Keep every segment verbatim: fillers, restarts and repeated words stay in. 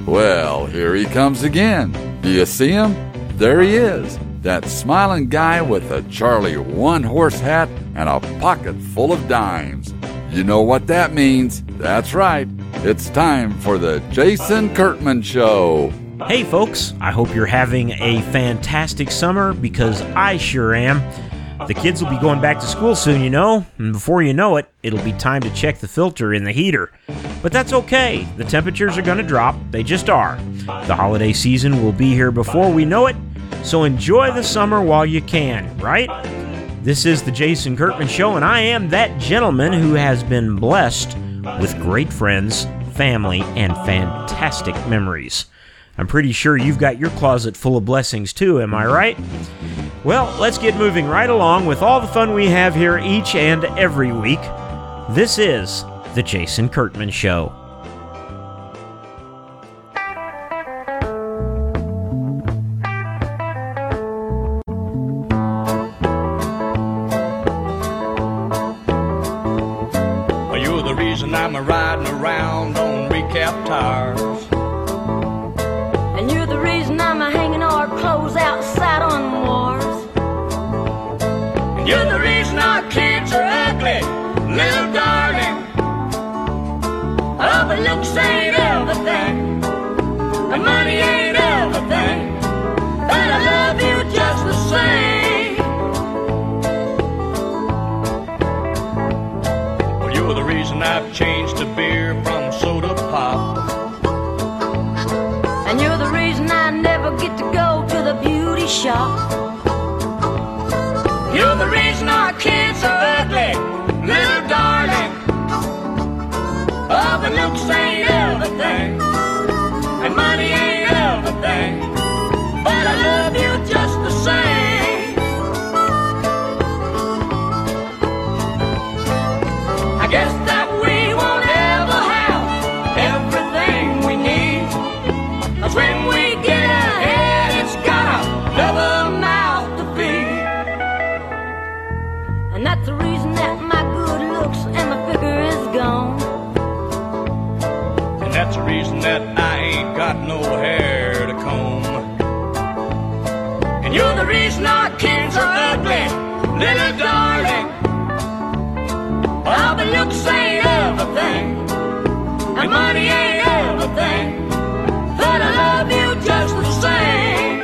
Well, here he comes again. Do you see him? There he is. That smiling guy with a Charlie one-horse hat and a pocket full of dimes. You know what that means. That's right. It's time for the Jason Kurtman Show. Hey folks, I hope you're having a fantastic summer because I sure am. The kids will be going back to school soon, you know, and before you know it, it'll be time to check the filter in the heater. But that's okay. The temperatures are going to drop. They just are. The holiday season will be here before we know it, so enjoy the summer while you can, right? This is the Jason Kurtman Show, and I am that gentleman who has been blessed with great friends, family, and fantastic memories. I'm pretty sure you've got your closet full of blessings too, am I right? Well, let's get moving right along with all the fun we have here each and every week. This is the Jason Kurtman Show. You're the reason I'm riding around on recap tires. And you're the reason I'm hanging our clothes outside on wars. You're the reason our kids are ugly, little darling. Oh, but looks ain't everything, and money ain't everything, but I love you just the same. Well, you're the reason I've changed to beer from soda pop. And you're the reason I never get to go to the beauty shop. You're the reason our kids are ugly, little darling. Oh, but looks ain't everything, and money ain't everything, but I love you just the same. I guess that we won't ever have everything we need, 'cause when we get ahead, it's got another mouth to feed. And that's the reason that my good looks and my figure is gone. And that's the reason that I ain't got no hair to comb. And you're the reason our kids are ugly, little darling. Oh, but looks ain't everything, and money ain't everything, but I love you just the same.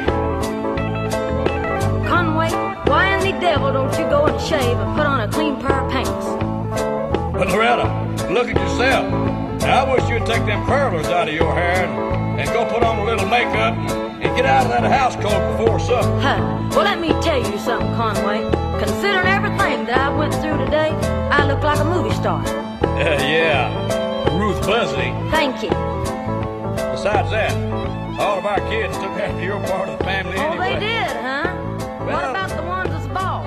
Conway, why in the devil don't you go and shave and put on a clean pair of pants? But Loretta, look at yourself. Now, I wish you'd take them curlers out of your hair and, and go put on a little makeup and, and get out of that house coat before supper. Huh. Well, let me tell you something, Conway. Considering everything that I went through today, I look like a movie star. Uh, yeah, Ruth Buzzy. Thank you. Besides that, all of our kids took after your part of the family Oh, anyway. they did, huh? What Well- about the ones that's bald?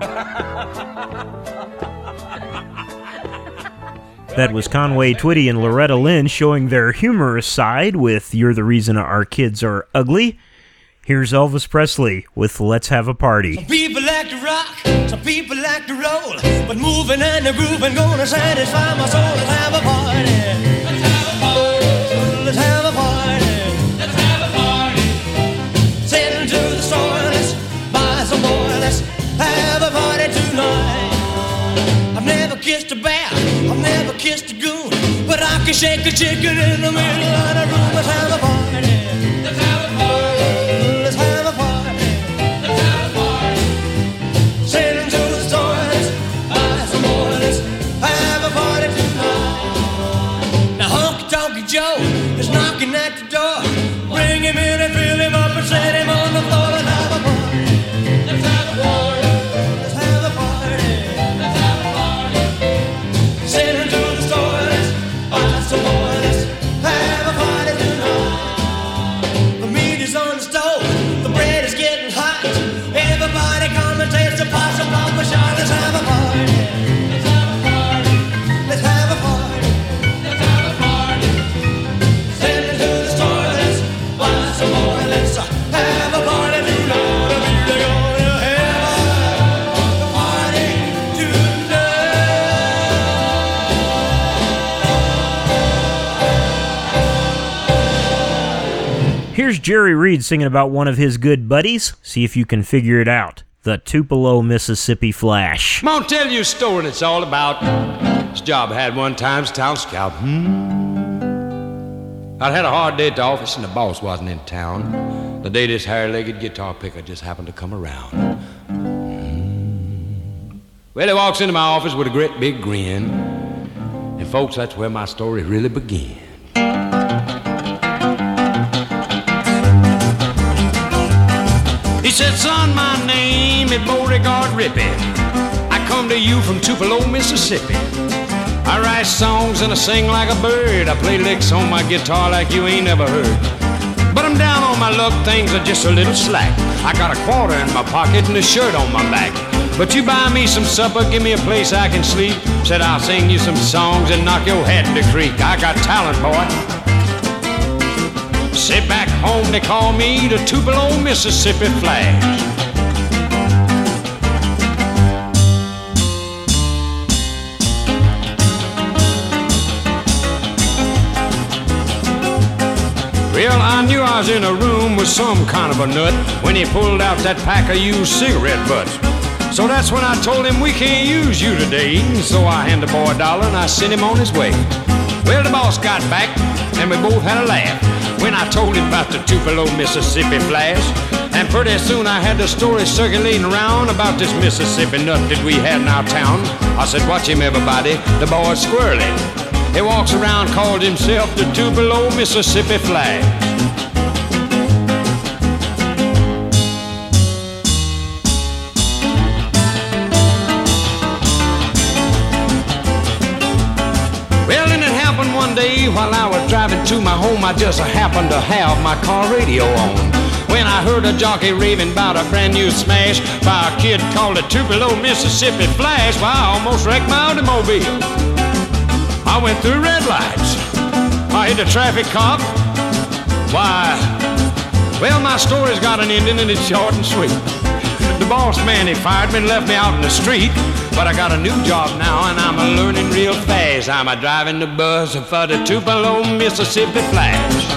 That was Conway Twitty and Loretta Lynn showing their humorous side with You're the Reason Our Kids Are Ugly. Here's Elvis Presley with Let's Have a Party. Some people like to rock, some people like to roll, but moving and the grooving gonna satisfy my soul. Let's have a party. Let's have a party. Let's have a party. Let's have a party. Send to the store, let's buy some more. Let's have a party tonight. I've never kissed a bear, I've never kissed a goon, but I can shake a chicken in the middle of the room. Let's have a party. Let's have a party. Let's have a party. Let's have a party. Send to the store, let's buy some more. Let's have a party tonight. Now Honky Tonky Joe is knocking at the door. Bring him in and fill him up and set him on the floor. Let's have a party. Let's have a party. Let's have a party. Let's have a party. Send him to the store, let's buy some more. Let's have a party tonight. The meat is on the stove, the bread is getting hot. Everybody come and taste the possum papa shot. Let's have a party. Let's have a party. Let's have a party. Let's have a party. Send it to the store, let's buy some more. Let's have a party tonight. Here's Jerry Reed singing about one of his good buddies. See if you can figure it out. The Tupelo, Mississippi Flash. I'm gonna tell you a story and it's all about this job I had one time as town scout. Hmm. I'd had a hard day at the office and the boss wasn't in town. The day this hair-legged guitar picker just happened to come around. Hmm. Well, he walks into my office with a great big grin. And folks, that's where my story really begins. He said, son, my name is Beauregard Rippey. I come to you from Tupelo, Mississippi. I write songs and I sing like a bird. I play licks on my guitar like you ain't never heard. But I'm down on my luck, things are just a little slack. I got a quarter in my pocket and a shirt on my back. But you buy me some supper, give me a place I can sleep. Said I'll sing you some songs and knock your head in the creek. I got talent, boy. Sit back home, they call me the Tupelo, Mississippi Flash. Well, I knew I was in a room with some kind of a nut when he pulled out that pack of used cigarette butts. So that's when I told him we can't use you today. So I handed the boy a dollar and I sent him on his way. Well, the boss got back and we both had a laugh when I told him about the Tupelo, Mississippi Flash. And pretty soon I had the story circulating around about this Mississippi nut that we had in our town. I said, watch him, everybody, the boy's squirrely. He walks around, called himself the Tupelo, Mississippi Flash. Well, then it happened one day while I was driving to my home. I just happened to have my car radio on when I heard a jockey raving about a brand new smash by a kid called the Tupelo, Mississippi Flash. Well, I almost wrecked my automobile. I went through red lights. I hit a traffic cop. Why? Well, my story's got an ending and it's short and sweet. The boss man, he fired me and left me out in the street. But I got a new job now and I'm a learning real fast. I'm a driving the bus for the Tupelo, Mississippi Flash.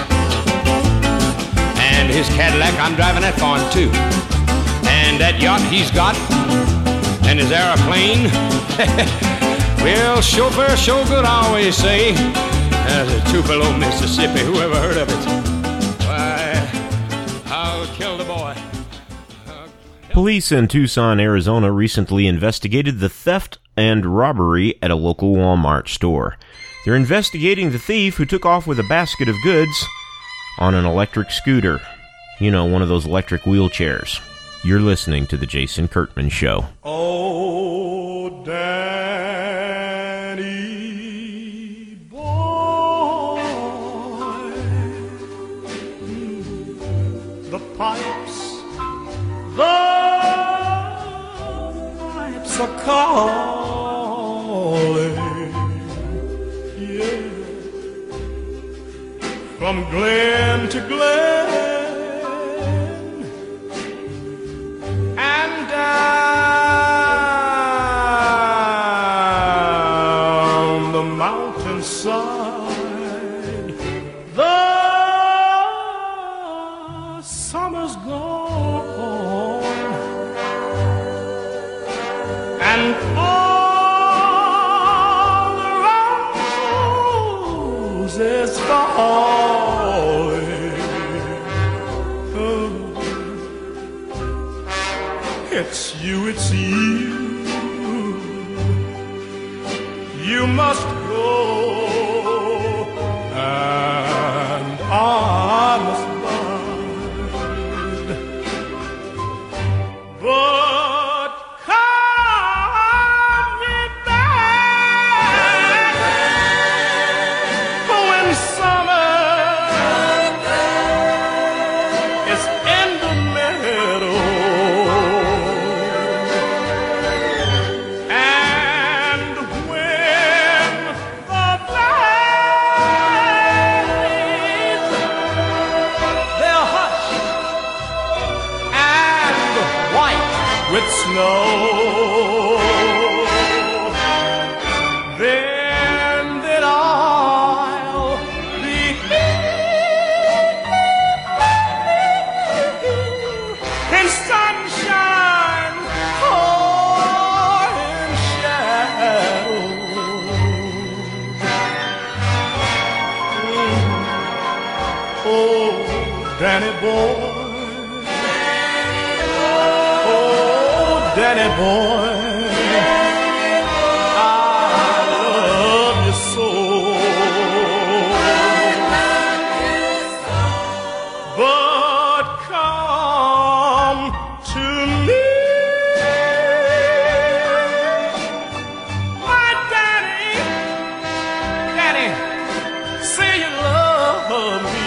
And his Cadillac, I'm driving that for him too. And that yacht he's got, and his airplane. Well, chauffeur, show good, I always say. There's a Tupelo, Mississippi, who ever heard of it? Why, I'll kill the boy. Police in Tucson, Arizona recently investigated the theft and robbery at a local Walmart store. They're investigating the thief who took off with a basket of goods on an electric scooter. You know, one of those electric wheelchairs. You're listening to The Jason Kurtman Show. Oh, Danny boy, the pipes, the pipes are calling, yeah, from glen to glen. And down the mountainside, the summer's gone, and all the roses falling. It's you, it's you. You must go, and I must bide. But come me back when summer is in the meadow. With snow, then that I'll be Oh, Danny boy. Oh, Danny boy. I love you so. But come to me, my Danny. Danny, say you love me.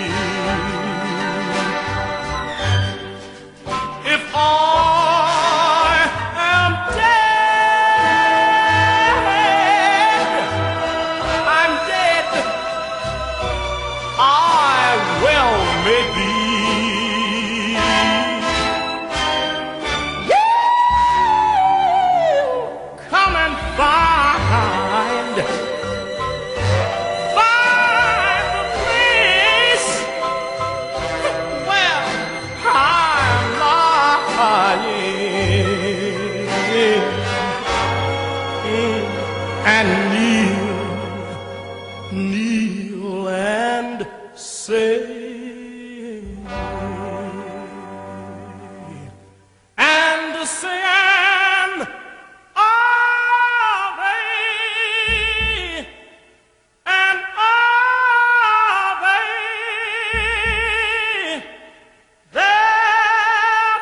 If I am dead, I'm dead. I well may be. You come and find, find the place where I'm lying, and kneel, kneel and say, and say, and are they, and are they there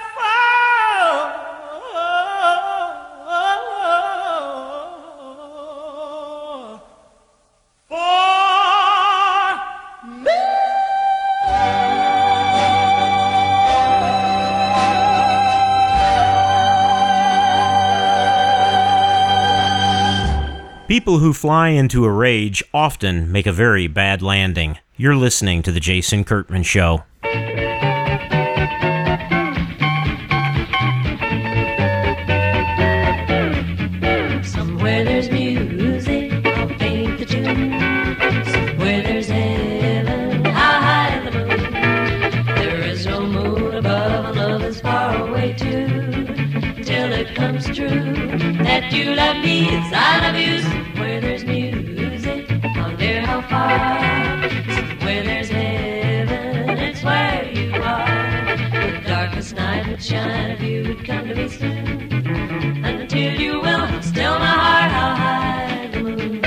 for, for me? People who fly into a rage often make a very bad landing. You're listening to The Jason Kurtman Show. Somewhere there's music, I'll paint the tune. Somewhere there's heaven, how high the moon. There is no moon above, and love is far away too. Till it comes true that you love me as I love you. Somewhere there's music, I wonder how far. Somewhere there's heaven, it's where you are. The darkest night would shine if you would come to me soon. And until you will, still my heart, how high the moon.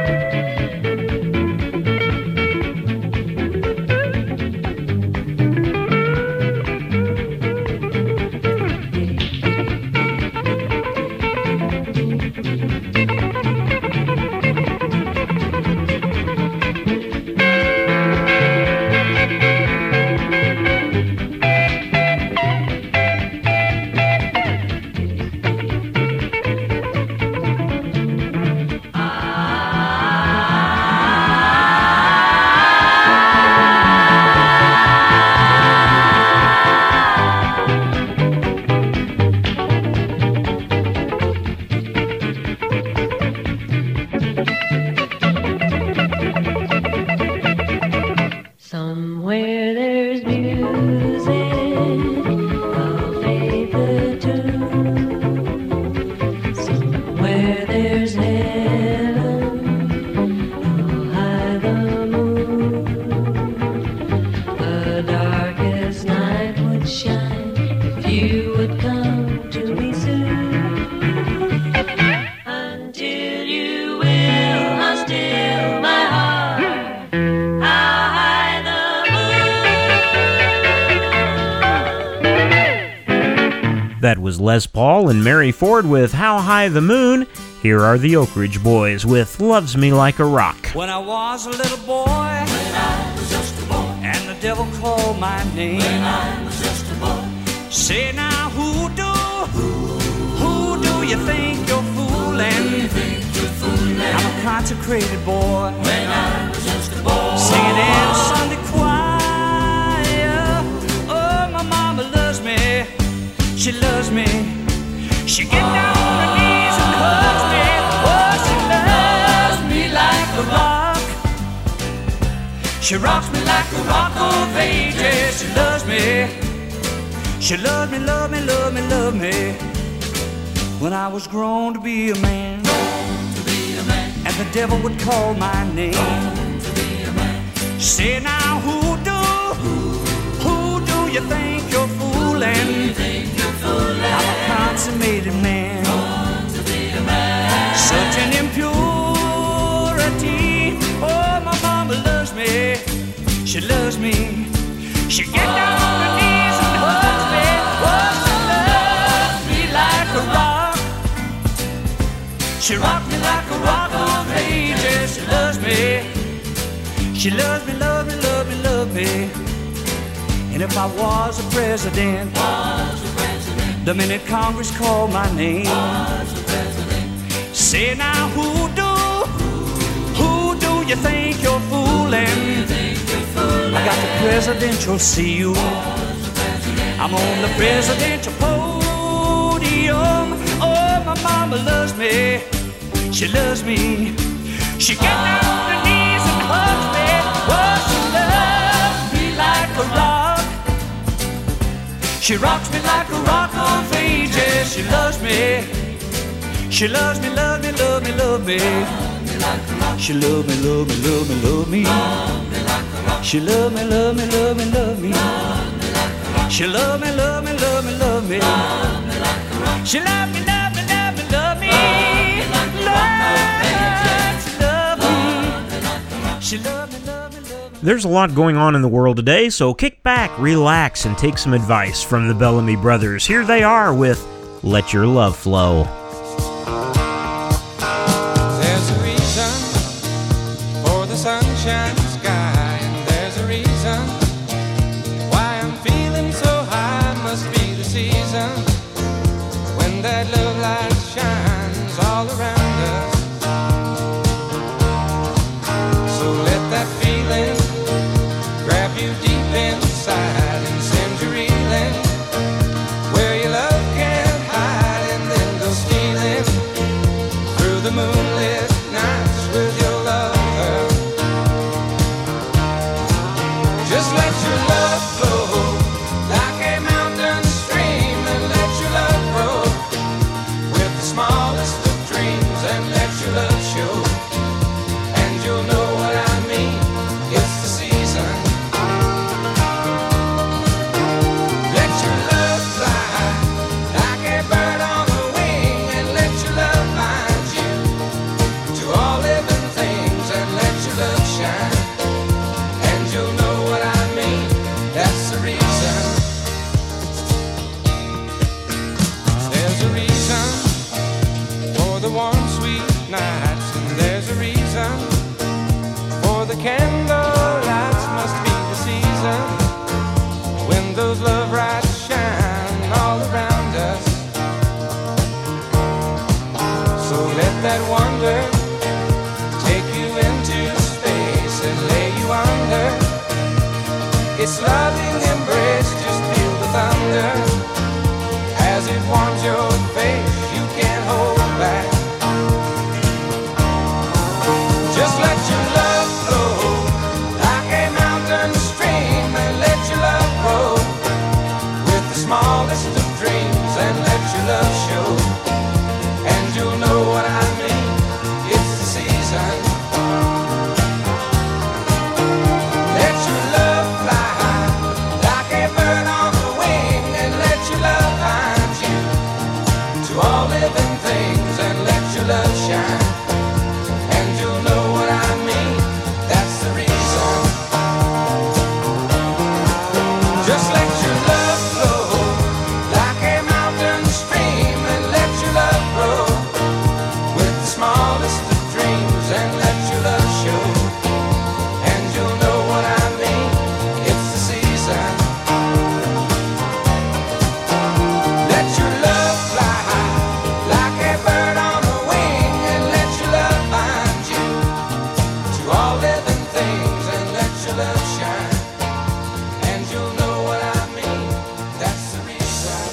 Somewhere there's music, I'll play the tune. Somewhere there's heaven, how high the moon. The darkest night would shine if you would come to me soon. Until you will, I'll still my heart. How high the That was Les Paul and Mary Ford with How High the Moon. Here are the Oak Ridge Boys with Loves Me Like a Rock. When I was a little boy, when I was just a boy, and the devil called my name, when I was just a boy, say now who do, who, who do you think you're fooling? Think you're fooling? I'm a consecrated boy, when I was just a boy, singing in a Sunday choir. Oh, my mama loves me, she loves me, she get down on her knees and hugs me. Oh, she loves me like a rock. She rocks me like a rock of ages. She loves me. She loves me, love me, love me, love me. When I was grown to be a man, to be a man, and the devil would call my name, to be a man. Say now who do, you think you're fooling? I'm a consummated man. Such an impurity. Oh, my mama loves me. She loves me. She gets down on her knees and hugs me. Oh, she loves me like a rock. She rocks me like a rock on ages. She loves me. She loves me, love me, love me, love me. And if I was a president, was a president. The minute Congress called my name, was a president. Say now, who do, who do you think you're fooling? I got the presidential seal. I'm on the presidential podium. Oh, my mama loves me. She loves me. She gets down on her knees and hugs me. Oh, she loves me like a rock. She rocks me like a rock on ages. She loves me. She loves me, love me, love me, love me. She love me, love me, love me, love me. She love me, love me, love me, love me. She love me, love me, love me, love me. She love me, love me, love me, love me. She love me, love me, love me. There's a lot going on in the world today, so kick back, relax, and take some advice from the Bellamy Brothers. Here they are with Let Your Love Flow. There's a reason for the sunshine sky, and there's a reason why I'm feeling so high. Must be the season when that love light shines all around us. So let that feeling grab you deep inside and send you reeling where your love can't hide, and then go stealing through the moonlit nights with your lover. Just let your love flow like a mountain stream, and let your love grow with the smallest of dreams, and let your love show, and you'll know what I mean. It's the season. Let your love fly like a bird on a wing, and let your love find you to all living things, and let your love shine, and you'll know what I mean. That's the reason. There's a reason for the warm, sweet nights, and there's a reason for the candle lights. Must be the season when those love lights shine all around us. So let that wonder take you into space and lay you under its loving embrace. Just feel the thunder as it warms your face. You can't hold back. Just let your love flow like a mountain stream, and let your love grow with the smallest of dreams, and let your love show, and you'll know what I mean. It's the season. Let your love fly like a bird on a wing, and let your love find you to all living things, and let your love shine, and you'll know what I mean. That's the reason. Just let your love flow like a mountain stream, and let your love grow with the smallest of dreams, and let your love show, and you'll know what I mean. It's the season. Let your love fly like a bird on a wing, and let your love find you to all living things, and let your love shine, and you'll know what I mean. That's the reason.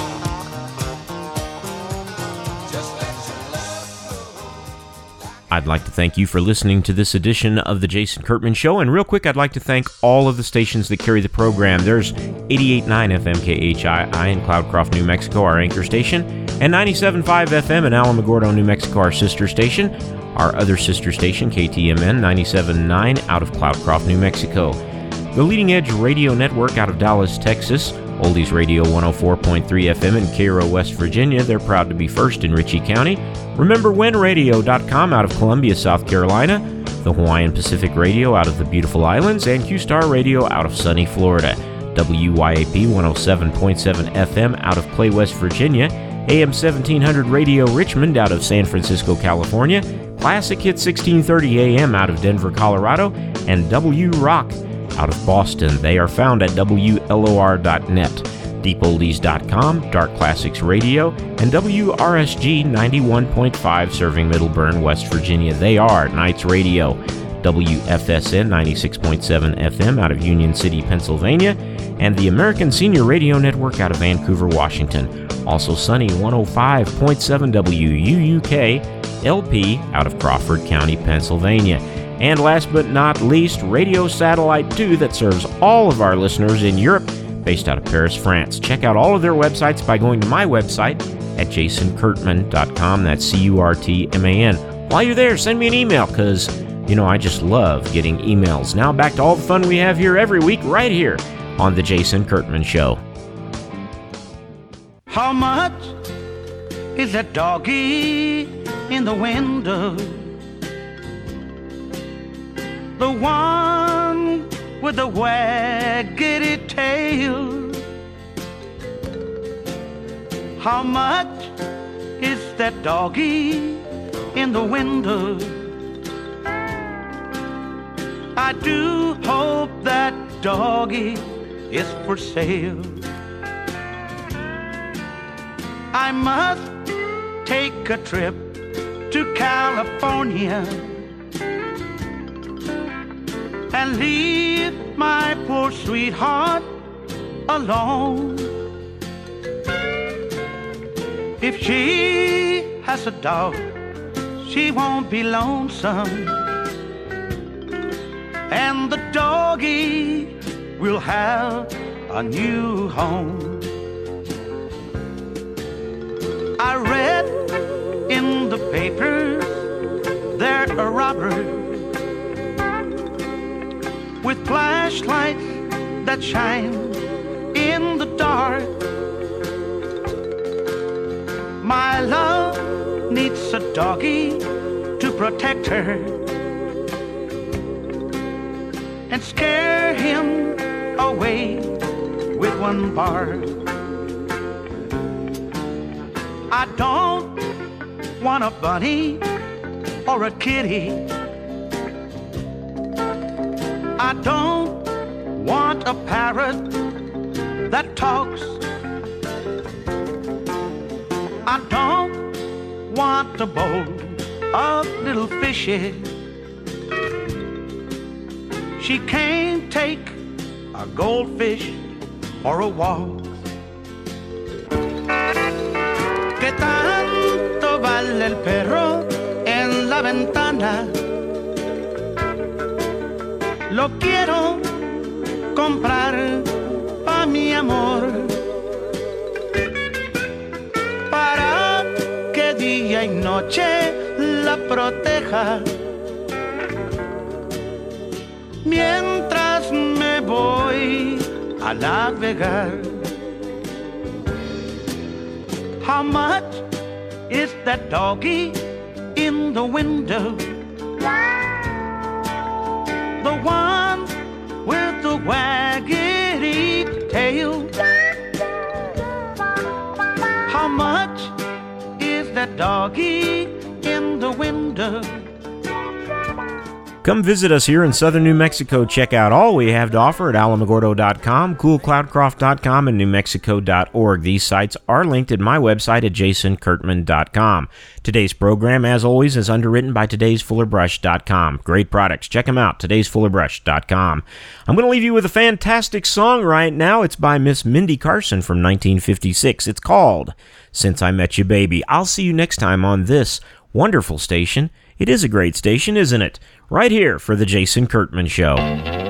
Just let your love flow. I'd like to thank you for listening to this edition of The Jason Kurtman Show, and real quick, I'd like to thank all of the stations that carry the program. There's eighty-eight point nine F M K H I I in Cloudcroft, New Mexico, our anchor station, and ninety-seven point five F M in Alamogordo, New Mexico, our sister station. Our other sister station, K T M N ninety-seven point nine out of Cloudcroft, New Mexico. the leading edge radio network out of Dallas, Texas. Oldies Radio one oh four point three F M in Cairo, West Virginia. They're proud to be first in Ritchie County. Remember When Radio dot com out of Columbia, South Carolina. The Hawaiian Pacific Radio out of the beautiful islands. And Q-Star Radio out of sunny Florida. W Y A P one oh seven point seven F M out of Clay, West Virginia. A M seventeen hundred Radio Richmond out of San Francisco, California. Classic Hit sixteen thirty A M out of Denver, Colorado. And W Rock out of Boston. They are found at W L O R dot net. Deep Oldies dot com, Dark Classics Radio, and W R S G ninety-one point five serving Middleburn, West Virginia. They are Knights Radio. W F S N ninety-six point seven F M out of Union City, Pennsylvania, and the American Senior Radio Network out of Vancouver, Washington. Also Sunny one oh five point seven W U U K L P out of Crawford County, Pennsylvania. And last but not least, Radio Satellite two that serves all of our listeners in Europe, based out of Paris, France. Check out all of their websites by going to my website at jason kurtman dot com. That's C U R T M A N. While you're there, send me an email because, you know, I just love getting emails. Now back to all the fun we have here every week right here on The Jason Kurtman Show. How much is that doggy in the window? The one with the waggedy tail. How much is that doggy in the window? I do hope that doggy is for sale. I must take a trip to California and leave my poor sweetheart alone. If she has a dog, she won't be lonesome, and the doggy will have a new home. I read in the paper there a robber with flashlights that shine in the dark. My love needs a doggy to protect her and scare him away with one bark. I don't want a bunny or a kitty. I don't want a parrot that talks. I don't want a bowl of little fishes. She can't take a goldfish or a walk. ¿Qué tanto vale el perro en la ventana? Lo quiero comprar pa' mi amor, para que día y noche la proteja, mientras me voy a navegar. How much is that doggy in the window? The one with the waggedy tail. How much is that doggy in the window? Come visit us here in southern New Mexico. Check out all we have to offer at alamogordo dot com, cool cloud croft dot com, and new mexico dot org. These sites are linked at my website at jason kurtman dot com. Today's program, as always, is underwritten by todays fuller brush dot com. Great products. Check them out, todays fuller brush dot com. I'm going to leave you with a fantastic song right now. It's by Miss Mindy Carson from nineteen fifty-six. It's called Since I Met You Baby. I'll see you next time on this wonderful station. It is a great station, isn't it? Right here for The Jason Kurtman Show.